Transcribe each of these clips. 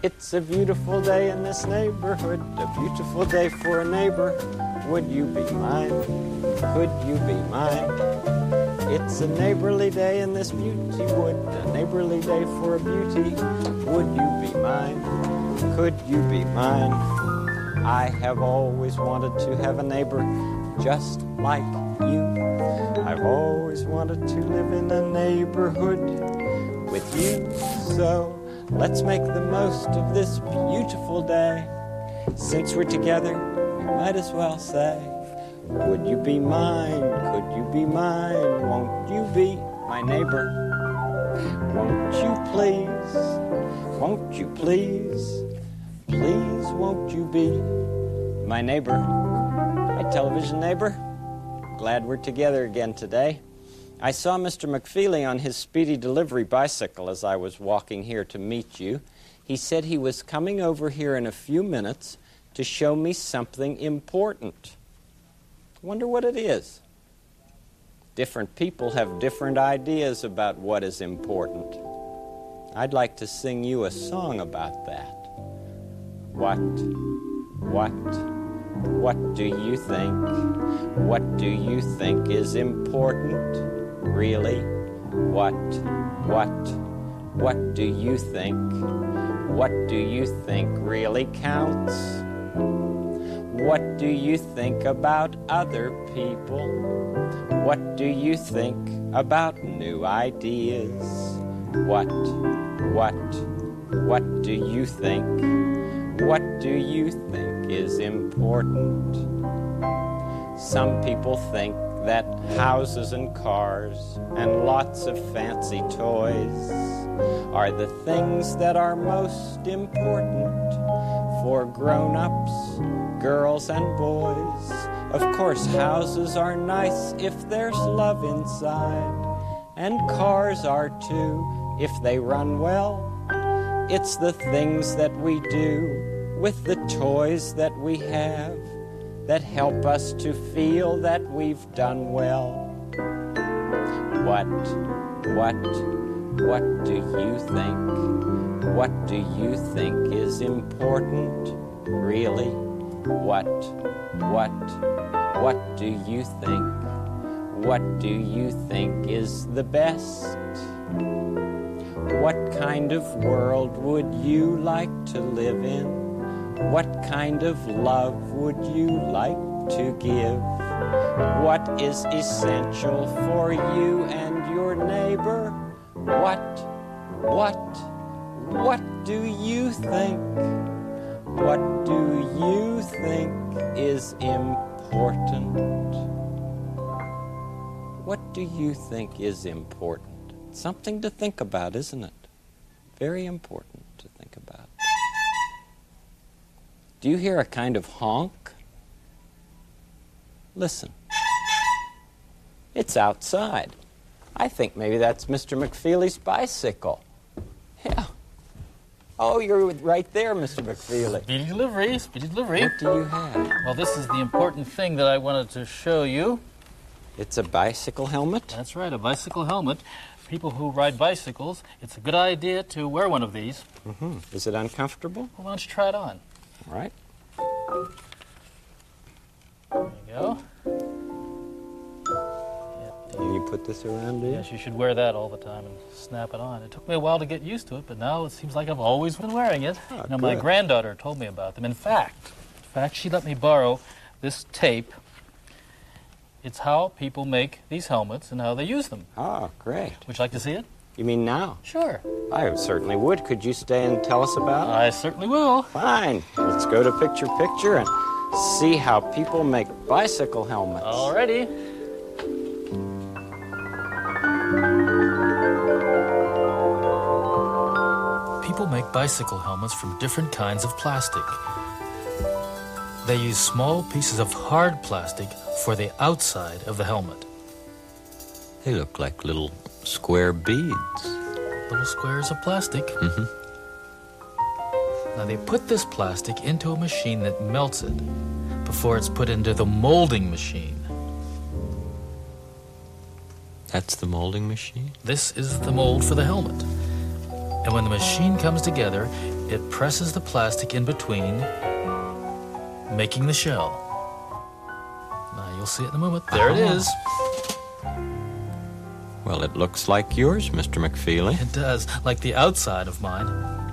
It's a beautiful day in this neighborhood, a beautiful day for a neighbor. Would you be mine? Could you be mine? It's a neighborly day in this beauty wood, a neighborly day for a beauty. Would you be mine? Could you be mine? I have always wanted to have a neighbor just like you. I've always wanted to live in a neighborhood with you. So let's make the most of this beautiful day. Since we're together, we might as well say, would you be mine? Could you be mine? Won't you be my neighbor? Won't you please? Won't you please? Please won't you be my neighbor? My television neighbor, glad we're together again today. I saw Mr. McFeely on his speedy delivery bicycle as I was walking here to meet you. He said he was coming over here in a few minutes to show me something important. I wonder what it is. Different people have different ideas about what is important. I'd like to sing you a song about that. What do you think? What do you think is important, really? What do you think? What do you think really counts? What do you think about other people? What do you think about new ideas? What do you think? What do you think is important? Some people think that houses and cars and lots of fancy toys are the things that are most important for grown-ups, girls and boys. Of course, houses are nice if there's love inside, and cars are too if they run well. It's the things that we do with the toys that we have that help us to feel that we've done well. What do you think? What do you think is important, really? What do you think? What do you think is the best? What kind of world would you like to live in? What kind of love would you like to give? What is essential for you and your neighbor? What do you think? What do you think is important? What do you think is important? Something to think about, isn't it? Very important to think about. Do you hear a kind of honk? Listen. It's outside. I think maybe that's Mr. McFeely's bicycle. Yeah. Oh, you're right there, Mr. McFeely. Speedy delivery, speedy delivery. What do you have? Well, this is the important thing that I wanted to show you. It's a bicycle helmet? That's right, a bicycle helmet. People who ride bicycles, it's a good idea to wear one of these. Mm-hmm. Is it uncomfortable? Well, why don't you try it on? All right. There you go. Can you put this around you? Yes, you should wear that all the time and snap it on. It took me a while to get used to it, but now it seems like I've always been wearing it. Oh, you know, my granddaughter told me about them. In fact, she let me borrow this tape. It's how people make these helmets and how they use them. Oh, great. Would you like to see it? You mean now? Sure. I certainly would. Could you stay and tell us about it? I certainly will. Fine. Let's go to Picture Picture and see how people make bicycle helmets. Alrighty. People make bicycle helmets from different kinds of plastic. They use small pieces of hard plastic for the outside of the helmet. They look like little square beads. Little squares of plastic. Mm-hmm. Now they put this plastic into a machine that melts it before it's put into the molding machine. That's the molding machine? This is the mold for the helmet. And when the machine comes together, it presses the plastic in between, making the shell. Now you'll see it in a moment. There it is. Well, it looks like yours, Mr. McFeely. It does, like the outside of mine.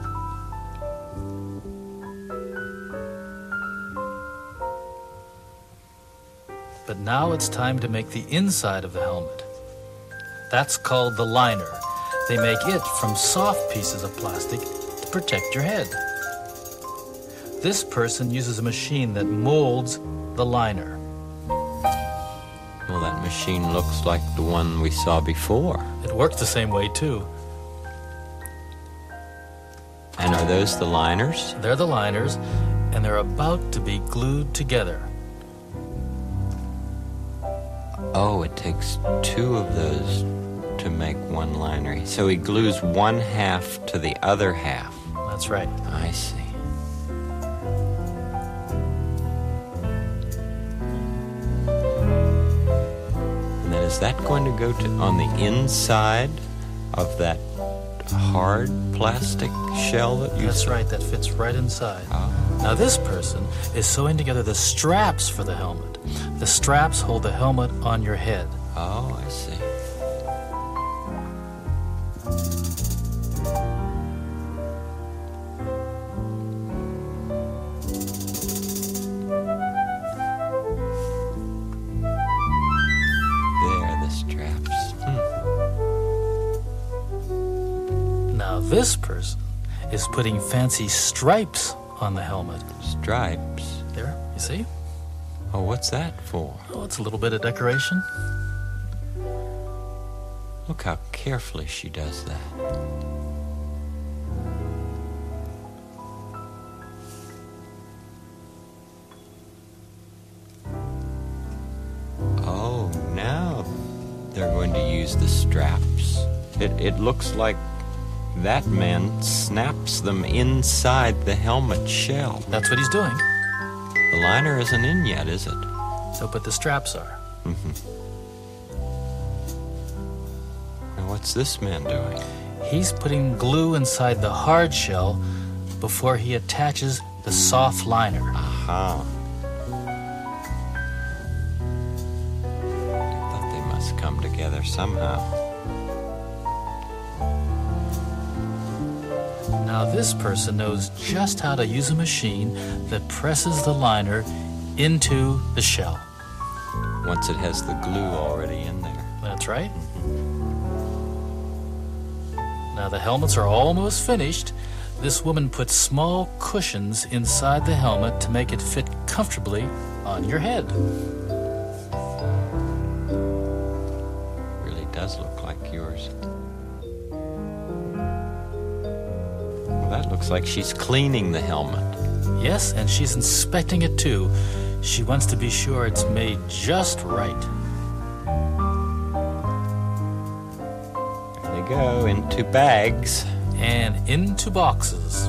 But now it's time to make the inside of the helmet. That's called the liner. They make it from soft pieces of plastic to protect your head. This person uses a machine that molds the liner. Well, that machine looks like the one we saw before. It works the same way, too. And are those the liners? They're the liners, and they're about to be glued together. Oh, it takes two of those to make one liner. So he glues one half to the other half. That's right. I see. And then is that going to go on the inside of that hard plastic shell that you... That's right, that fits right inside. Oh. Now this person is sewing together the straps for the helmet. The straps hold the helmet on your head. Oh, I see. There, the straps. Now this person is putting fancy stripes on the helmet. Stripes? There, you see? Oh, what's that for? Oh, it's a little bit of decoration. Look how carefully she does that. Oh, now they're going to use the straps. It looks like that man snaps them inside the helmet shell. That's what he's doing. The liner isn't in yet, is it? So, but the straps are. Now, what's this man doing? He's putting glue inside the hard shell before he attaches the soft liner. Aha. I thought they must come together somehow. Now this person knows just how to use a machine that presses the liner into the shell. Once it has the glue already in there. That's right. Now the helmets are almost finished. This woman puts small cushions inside the helmet to make it fit comfortably on your head. Really does look like yours. Well, that looks like she's cleaning the helmet. Yes, and she's inspecting it too. She wants to be sure it's made just right. There they go, into bags. And into boxes.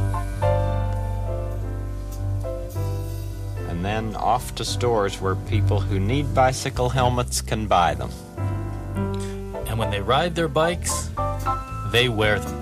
And then off to stores where people who need bicycle helmets can buy them. And when they ride their bikes, they wear them.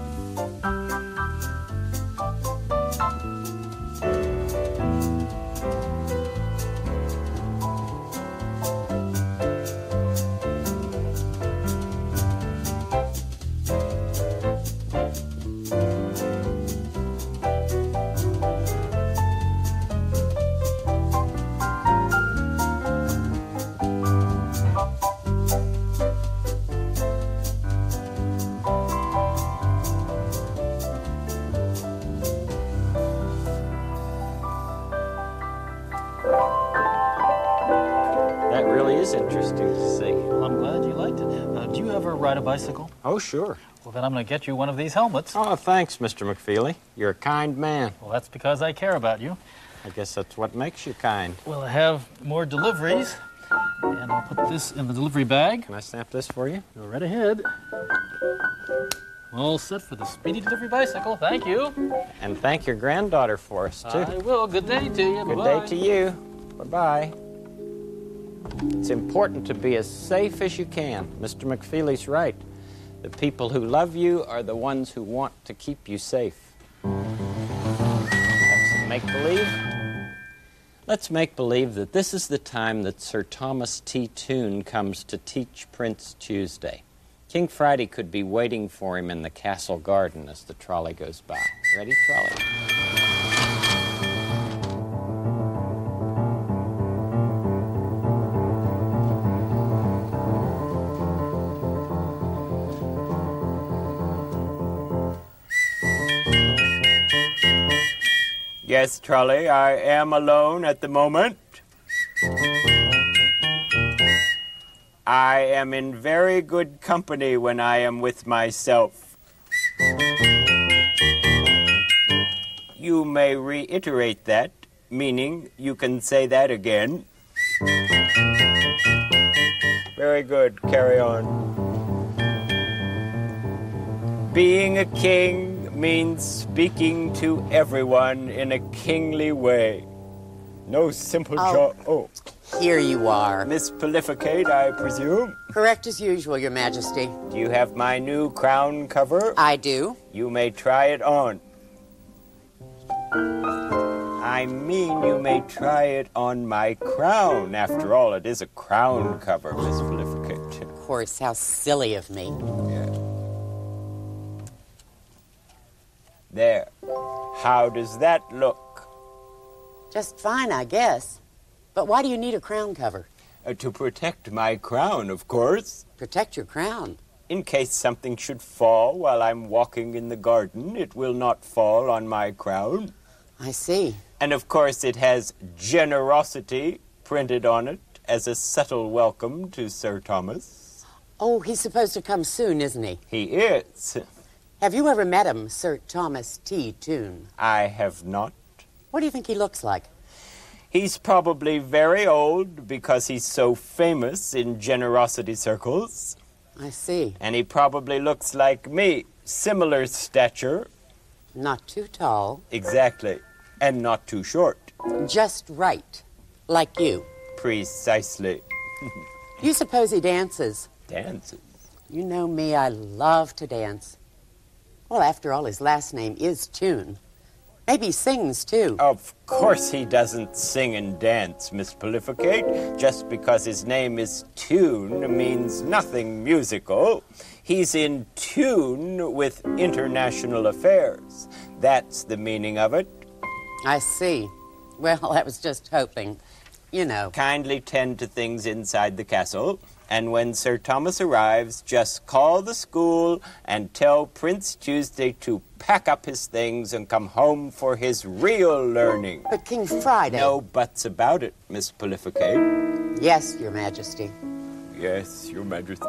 That really is interesting to see. Well, I'm glad you liked it. Do you ever ride a bicycle? Oh, sure. Well, then I'm going to get you one of these helmets. Oh, thanks, Mr. McFeely. You're a kind man. Well, that's because I care about you. I guess that's what makes you kind. Well, I have more deliveries, and I'll put this in the delivery bag. Can I snap this for you? Go right ahead. All set for the Speedy Delivery Bicycle. Thank you. And thank your granddaughter for us, too. I will. Good day to you. Good Bye-bye. day to you. Bye-bye. It's important to be as safe as you can. Mr. McFeely's right. The people who love you are the ones who want to keep you safe. Make believe? Let's make believe that this is the time that Sir Thomas T. Toon comes to teach Prince Tuesday. King Friday could be waiting for him in the castle garden as the trolley goes by. Ready, trolley? Yes, trolley, I am alone at the moment. I am in very good company when I am with myself. You may reiterate that, meaning you can say that again. Very good, carry on. Being a king means speaking to everyone in a kingly way. No simple job. Oh. Here you are. Miss Prolificate, I presume? Correct as usual, Your Majesty. Do you have my new crown cover? I do. You may try it on. I mean, you may try it on my crown. After all, it is a crown cover, Miss Prolificate. Of course, how silly of me. Yeah. There. How does that look? Just fine, I guess. But why do you need a crown cover? To protect my crown, of course. Protect your crown. In case something should fall while I'm walking in the garden, it will not fall on my crown. I see. And of course it has generosity printed on it as a subtle welcome to Sir Thomas. Oh, he's supposed to come soon, isn't he? He is. Have you ever met him, Sir Thomas T. Toon? I have not. What do you think he looks like? He's probably very old because he's so famous in generosity circles. I see. And he probably looks like me. Similar stature. Not too tall. Exactly. And not too short. Just right. Like you. Precisely. You suppose he dances? Dances? You know me, I love to dance. Well, after all, his last name is Toon. Maybe he sings, too. Of course he doesn't sing and dance, Miss Prolificate. Just because his name is Toon means nothing musical. He's in tune with international affairs. That's the meaning of it. I see. Well, I was just hoping. You know. Kindly tend to things inside the castle. And when Sir Thomas arrives, just call the school and tell Prince Tuesday to pack up his things and come home for his real learning. But King Friday... No buts about it, Miss Prolificate. Yes, Your Majesty. Yes, Your Majesty.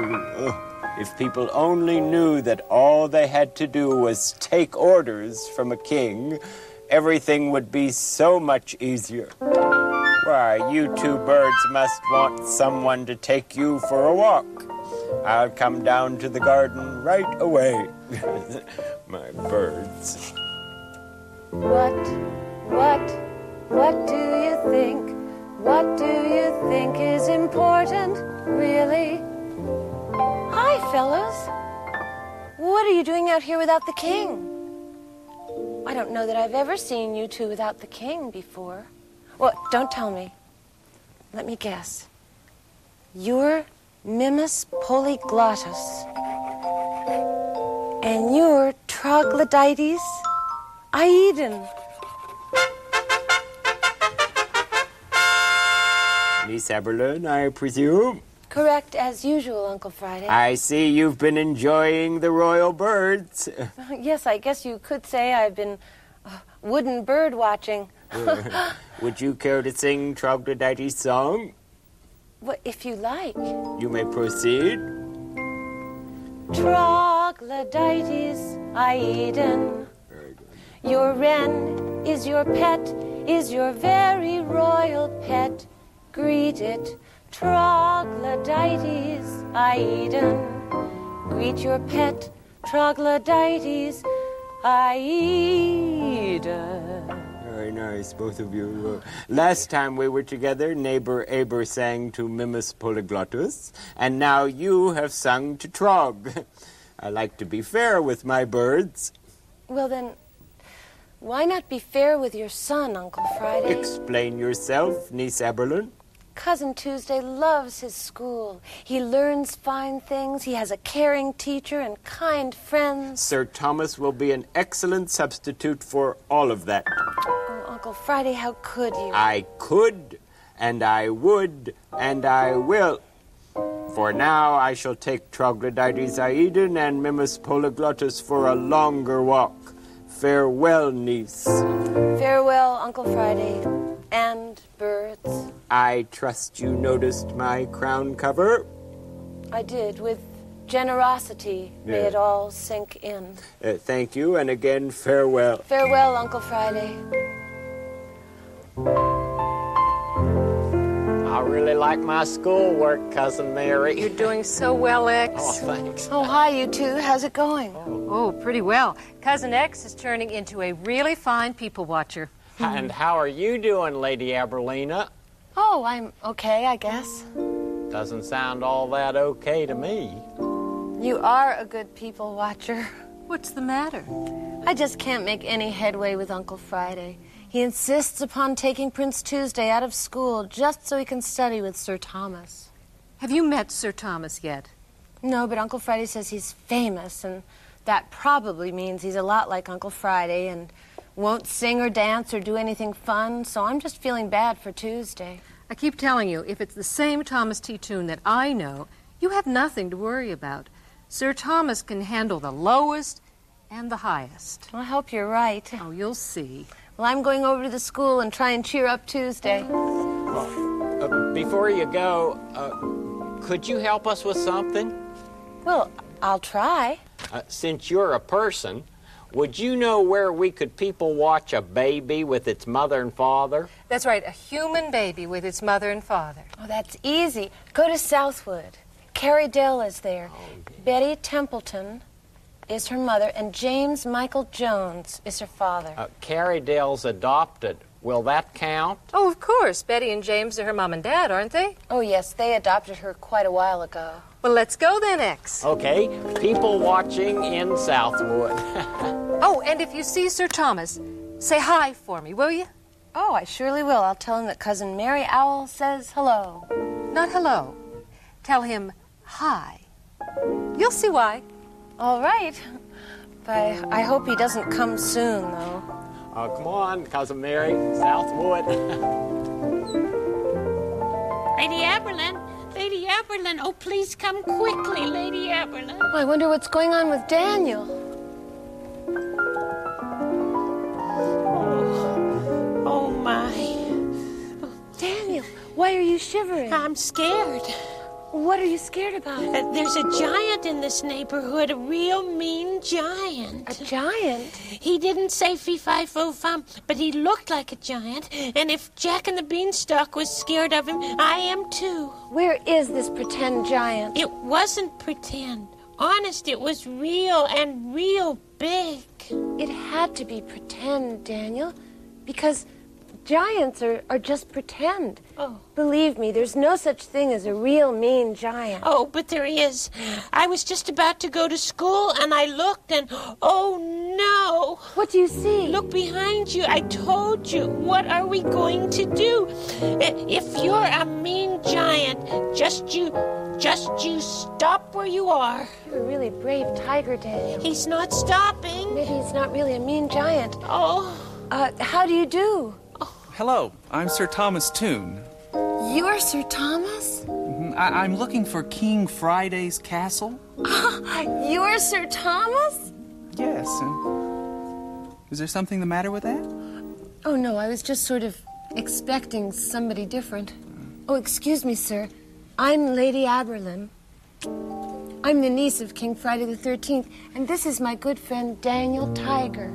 If people only knew that all they had to do was take orders from a king, everything would be so much easier. Why, you two birds must want someone to take you for a walk. I'll come down to the garden right away. My birds. What do you think? What do you think is important, really? Hi, fellows. What are you doing out here without the king? I don't know that I've ever seen you two without the king before. Well, don't tell me. Let me guess. You're Mimus Polyglottus. And you're Troglodytes Aedan. Miss Aberlin, I presume? Correct as usual, Uncle Friday. I see you've been enjoying the royal birds. Yes, I guess you could say I've been wooden bird watching. Would you care to sing Troglodytes' song? Well, if you like. You may proceed. Troglodytes Aedan. Very good. Your wren is your pet, is your very royal pet. Greet it, Troglodytes Aedan. Greet your pet, Troglodytes Aedan. Very nice, both of you. Last time we were together, neighbor Aber sang to Mimus Polyglottus, and now you have sung to Trog. I like to be fair with my birds. Well, then, Why not be fair with your son, Uncle Friday? Explain yourself, Niece Eberlin. Cousin Tuesday loves his school. He learns fine things. He has a caring teacher and kind friends. Sir Thomas will be an excellent substitute for all of that. Oh, Uncle Friday, how could you? I could, and I would, and I will. For now, I shall take Troglodytes Aedan and Mimus Polyglottus for a longer walk. Farewell, niece. Farewell, Uncle Friday, and birds. I trust you noticed my crown cover. I did, with generosity. May Yeah. it all sink in. Thank you, and again, farewell. Farewell, Uncle Friday. I really like my schoolwork, Cousin Mary. You're doing so well, X. Oh, thanks. Oh, hi, you two. How's it going? Oh, pretty well. Cousin X is turning into a really fine people watcher. And how are you doing, Lady Aberlina? Oh, I'm okay, I guess. Doesn't sound all that okay to me. You are a good people watcher. What's the matter? I just can't make any headway with Uncle Friday. He insists upon taking Prince Tuesday out of school just so he can study with Sir Thomas. Have you met Sir Thomas yet? No, but Uncle Friday says he's famous, and that probably means he's a lot like Uncle Friday and won't sing or dance or do anything fun, so I'm just feeling bad for Tuesday. I keep telling you, if it's the same Thomas T. Toon that I know, you have nothing to worry about. Sir Thomas can handle the lowest and the highest. I hope you're right. Oh, you'll see. Well, I'm going over to the school and try and cheer up Tuesday. Before you go, could you help us with something? Well, I'll try. Since you're a person, would you know where we could people watch a baby with its mother and father? That's right, a human baby with its mother and father. Oh, that's easy. Go to Southwood. Carrie Dell is there. Betty Templeton is her mother, and James Michael Jones is her father. Carrie Dell's adopted. Will that count? Oh, of course. Betty and James are her mom and dad, aren't they? Oh, yes, they adopted her quite a while ago. Well, let's go then, X. Okay, people watching in Southwood. Oh, and if you see Sir Thomas, say hi for me, will you? Oh, I surely will. I'll tell him that Cousin Mary Owl says hello. Not hello. Tell him hi. You'll see why. All right. But I hope he doesn't come soon, though. Come on, Cousin Mary, Southwood. Lady Aberlin! Lady Aberlin! Oh, please come quickly, Lady Aberlin. Oh, I wonder what's going on with Daniel. Oh, my. Daniel, why are you shivering? I'm scared. What are you scared about? There's a giant in this neighborhood, a real mean giant. A giant? He didn't say fee-fi-fo-fum, but he looked like a giant. And if Jack and the Beanstalk was scared of him, I am too. Where is this pretend giant? It wasn't pretend. Honest, it was real and real big. It had to be pretend, Daniel, because giants are just pretend. Oh. Believe me, there's no such thing as a real mean giant. Oh, but there is. I was just about to go to school, and I looked, and oh, no. What do you see? Look behind you. I told you. What are we going to do? If you're a mean giant, just you stop where you are. You're a really brave tiger, Daniel. He's not stopping. Maybe he's not really a mean giant. Oh. How do you do? Hello, I'm Sir Thomas Toon. You're Sir Thomas? I'm looking for King Friday's castle. You're Sir Thomas? Yes. Is there something the matter with that? Oh, no, I was just sort of expecting somebody different. Oh, excuse me, sir. I'm Lady Aberlin. I'm the niece of King Friday the 13th, and this is my good friend Daniel Tiger.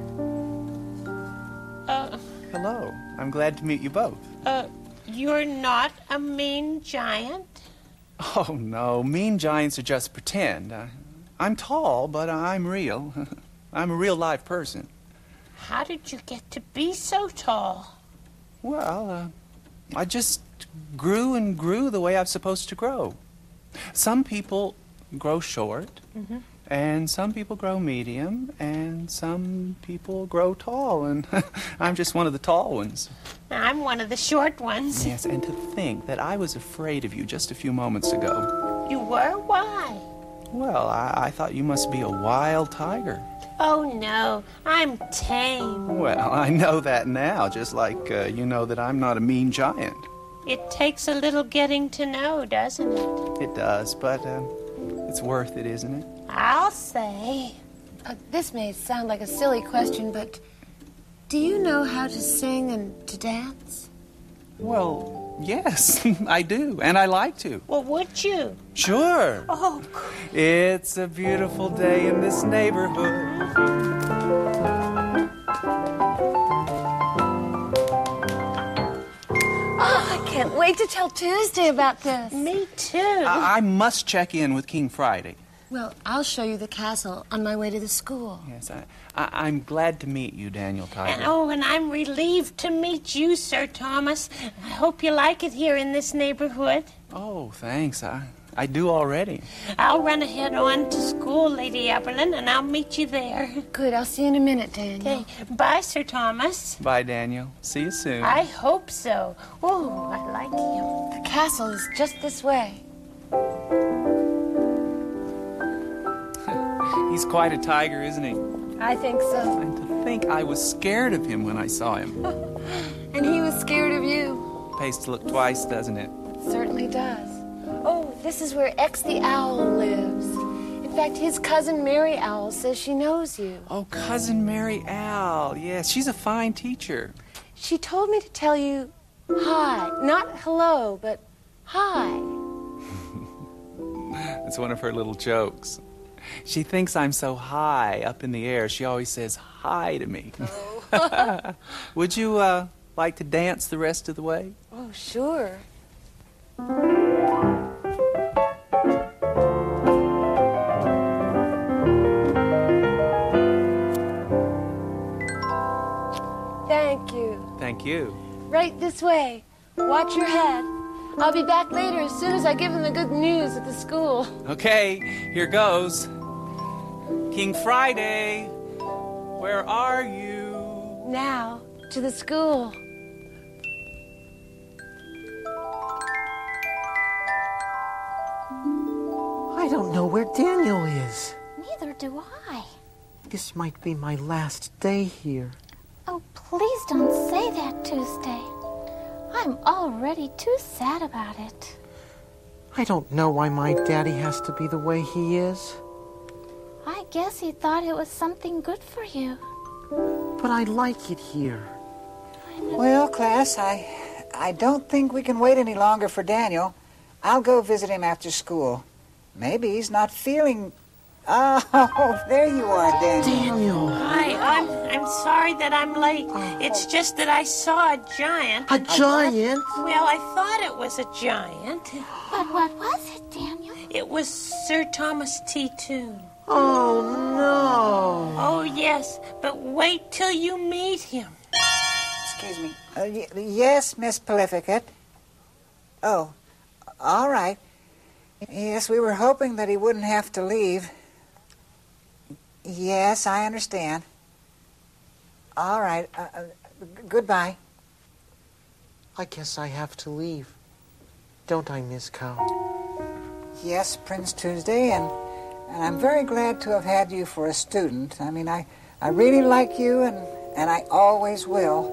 Hello. I'm glad to meet you both. You're not a mean giant? Oh, no. Mean giants are just pretend. I'm tall, but I'm real. I'm a real live person. How did you get to be so tall? Well, I just grew and grew the way I'm supposed to grow. Some people grow short, and some people grow medium, and some people grow tall, and I'm just one of the tall ones. I'm one of the short ones. Yes, and to think that I was afraid of you just a few moments ago. You were? Why? Well, I thought you must be a wild tiger. Oh, no. I'm tame. Well, I know that now, just like you know that I'm not a mean giant. It takes a little getting to know, doesn't it? It does, but it's worth it, isn't it? I'll say. This may sound like a silly question, but do you know how to sing and to dance? Well, yes, I do, and I like to. Well, would you? Sure. Oh, It's a beautiful day in this neighborhood. I can't wait to tell Tuesday about this. me too. I must check in with King Friday. Well, I'll show you the castle on my way to the school. Yes, I'm glad to meet you, Daniel Tiger. And I'm relieved to meet you, Sir Thomas. I hope you like it here in this neighborhood. Oh, thanks. I do already. I'll run ahead on to school, Lady Eberlin, and I'll meet you there. Good, I'll see you in a minute, Daniel. Okay, bye, Sir Thomas. Bye, Daniel. See you soon. I hope so. Oh, I like him. The castle is just this way. He's quite a tiger, isn't he? I think so. And to think I was scared of him when I saw him. And he was scared of you. Pays to look twice, doesn't it? It certainly does. Oh, this is where X the Owl lives. In fact, his cousin Mary Owl says she knows you. Oh, Cousin Mary Owl. Yes, she's a fine teacher. She told me to tell you hi. Not hello, but hi. It's one of her little jokes. She thinks I'm so high up in the air, she always says hi to me. Oh. Would you like to dance the rest of the way? Oh, sure. Thank you. Thank you. Right this way. Watch your head. I'll be back later as soon as I give them the good news at the school. Okay, here goes. King Friday, where are you? Now, to the school. I don't know where Daniel is. Neither do I. This might be my last day here. Oh, please don't say that, Tuesday. I'm already too sad about it. I don't know why my daddy has to be the way he is. I guess he thought it was something good for you. But I like it here. Well, class, I don't think we can wait any longer for Daniel. I'll go visit him after school. Maybe he's not feeling... Oh, there you are, Daniel. Hi, I'm sorry that I'm late. It's just that I saw a giant. A giant? Well, I thought it was a giant. But what was it, Daniel? It was Sir Thomas T. Toon. Oh, no. Oh, yes, but wait till you meet him. Excuse me. Yes, Miss Prolificate. Oh, all right. Yes, we were hoping that he wouldn't have to leave. Yes, I understand. All right. Goodbye. I guess I have to leave. Don't I, Miss Cow? Yes, Prince Tuesday, and I'm very glad to have had you for a student. I mean, I really like you, and I always will.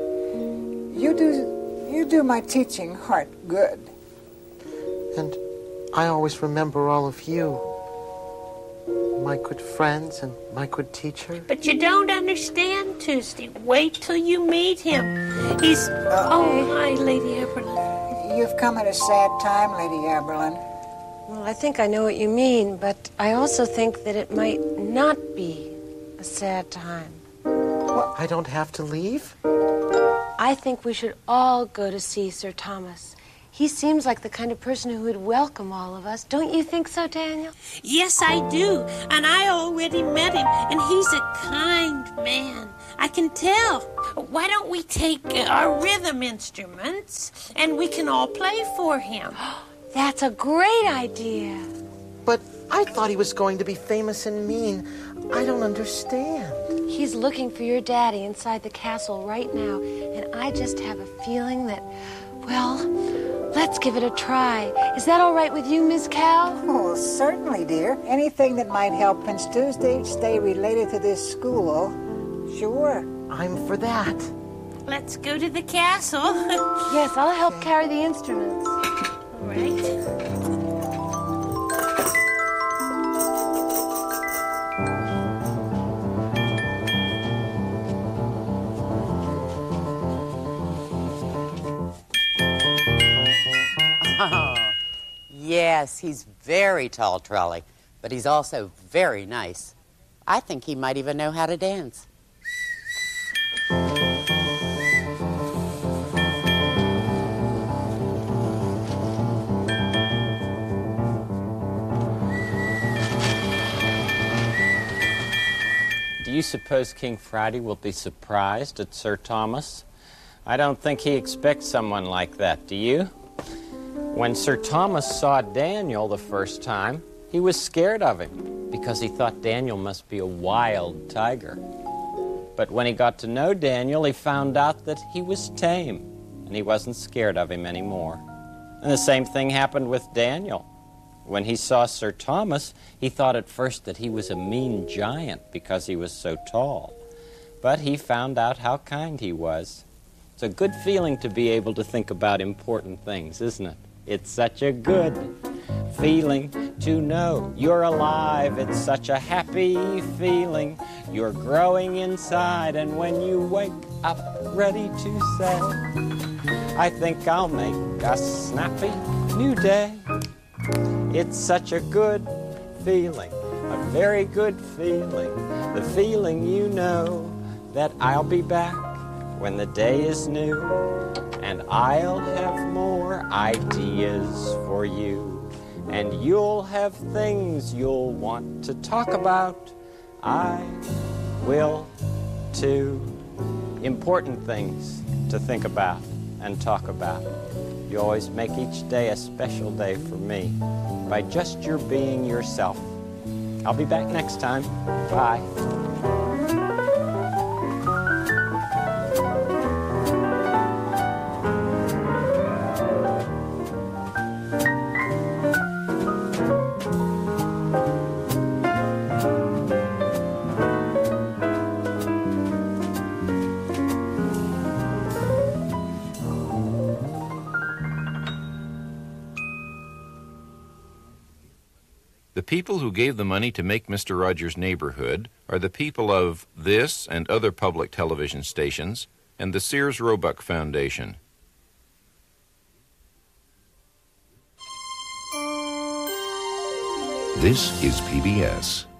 You do my teaching heart good. And I always remember all of you. My good friends and my good teacher. But you don't understand, Tuesday. Wait till you meet him. He's... Oh, hi, Lady Eberlin. You've come at a sad time, Lady Eberlin. Well, I think I know what you mean, but I also think that it might not be a sad time. Well, I don't have to leave? I think we should all go to see Sir Thomas. He seems like the kind of person who would welcome all of us. Don't you think so, Daniel? Yes, I do. And I already met him, and he's a kind man. I can tell. Why don't we take our rhythm instruments, and we can all play for him? That's a great idea. But I thought he was going to be famous and mean. I don't understand. He's looking for your daddy inside the castle right now, and I just have a feeling that, well, let's give it a try. Is that all right with you, Miss Cal? Oh, certainly, dear. Anything that might help Prince Tuesday stay related to this school, sure. I'm for that. Let's go to the castle. Yes, I'll help carry the instruments. All right. Oh, yes, he's very tall, Trolley, but he's also very nice. I think he might even know how to dance. Do you suppose King Friday will be surprised at Sir Thomas? I don't think he expects someone like that, do you? When Sir Thomas saw Daniel the first time, he was scared of him because he thought Daniel must be a wild tiger. But when he got to know Daniel, he found out that he was tame, and he wasn't scared of him anymore. And the same thing happened with Daniel. When he saw Sir Thomas, he thought at first that he was a mean giant because he was so tall. But he found out how kind he was. It's a good feeling to be able to think about important things, isn't it? It's such a good feeling to know you're alive. It's such a happy feeling. You're growing inside, and when you wake up ready to say, I think I'll make a snappy new day. It's such a good feeling, a very good feeling. The feeling you know that I'll be back when the day is new, and I'll have more ideas for you, and you'll have things you'll want to talk about. I will too. Important things to think about and talk about. You always make each day a special day for me by just your being yourself. I'll be back next time. Bye. The people who gave the money to make Mr. Rogers' Neighborhood are the people of this and other public television stations and the Sears Roebuck Foundation. This is PBS.